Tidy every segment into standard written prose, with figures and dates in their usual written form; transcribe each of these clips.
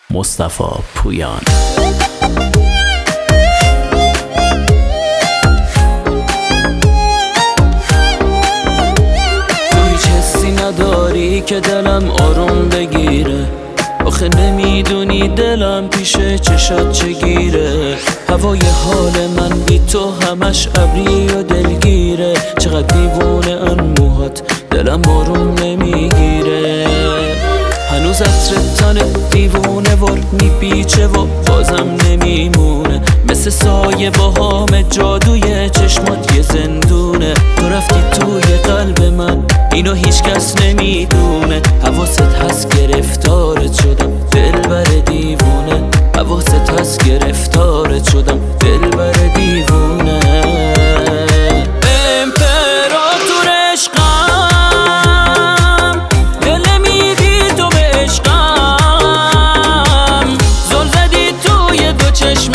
مصطفی پویان. تو هیچ حسی نداری که دلم آروم بگیره، آخه نمیدونی دلم پیش چشات چگیره. هوای حال من بی تو همش ابری و دلگیره، چقدر دیوونه ان موهات دلم آروم نمیگیره. هنوز عطر تن دیوونه ور میپیچه و بازم نمیمونه، مثل سایه با هام جادوی چشمات یه زندونه. تو رفتی توی قلب من اینو هیچ کس نمیدونه، حواست هست گرفتارت شدم دلبر دیوونه، حواست هست گرفتارت شدم دلبر دیوونه. امپراتور عشقم، دل میدی تو به عشقم، زل زدی توی دو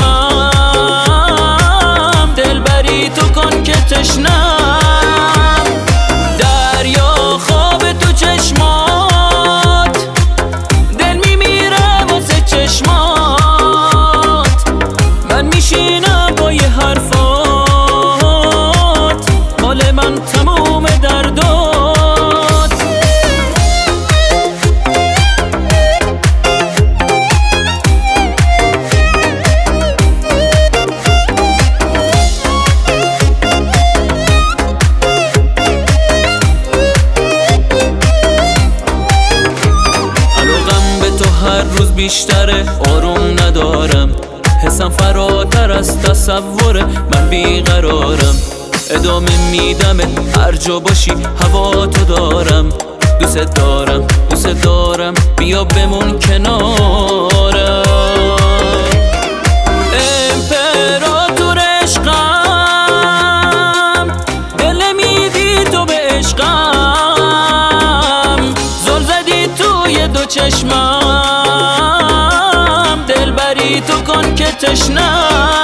چشمم، دلبری تو کن که تشنم، دریا خواب تو چشمات، دل میمیره واسه چشمات، من میشینم با یه حرفات، مال من تموم دردات. هر روز بیشتره آروم ندارم، حسم فراتر از تصوره، من بیقرارم، ادامه میدم هر جا باشی هوا تو دارم، دوست دارم دوست دارم بیا بمون کنارم. امپراتور عشقم، دل میدی تو به عشقم، زل زدی توی دو چشمم، دلبری تو کن که تشنم،